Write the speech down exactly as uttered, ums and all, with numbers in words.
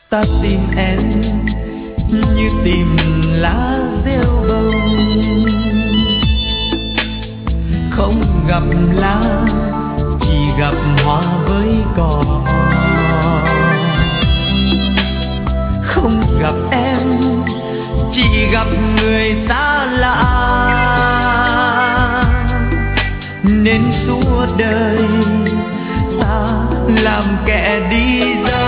Ta tìm em như tìm lá rêu bông, không gặp lá chỉ gặp hoa với cỏ. Không gặp em chỉ gặp người xa lạ, nên suốt đời ta làm kẻ đi dấu.